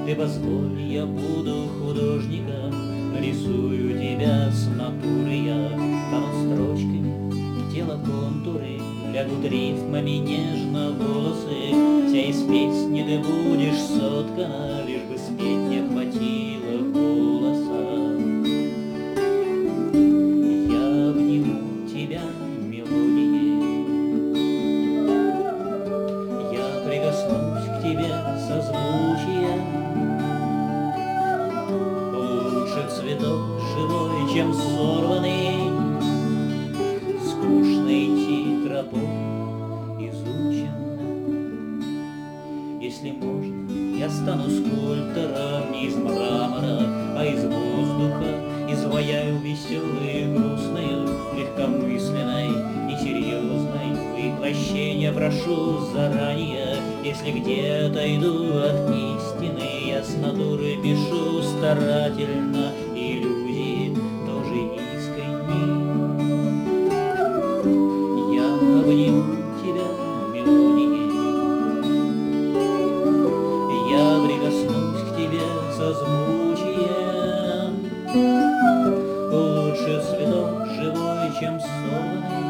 Ты позволь, я буду художником, рисую тебя с натуры я. Стану строчками, тело контуры, лягут рифмами нежно волосы. Вся из песни ты будешь соткана, лишь бы спеть не хватило голоса. Я обниму тебя мелодией, я прикоснусь к тебе созвучием. Лучше цветок живой, чем сорванный, скучно идти тропой изученной. Если можно, я стану скульптором не из мрамора, а из воздуха, изваяю веселой, грустной, легкомысленной и серьезной. И прощения прошу заранее, если где-то иду от истины. Я с натуры пишу старательно, иллюзии тоже искренни. Я обниму тебя мелодией, я прикоснусь к тебе созвучием. Лучше цветок живой, чем сорванный.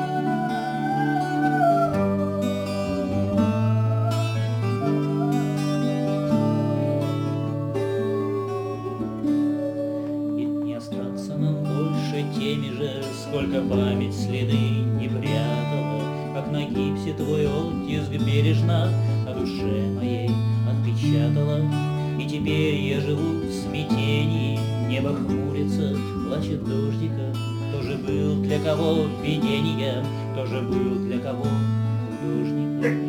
Теми же, сколько память следы не прятала, как на гипсе твой оттиск бережно на душе моей отпечатала. И теперь я живу в смятении, небо хмурится, плачет дождика. Тоже был для кого видение, тоже был для кого художник.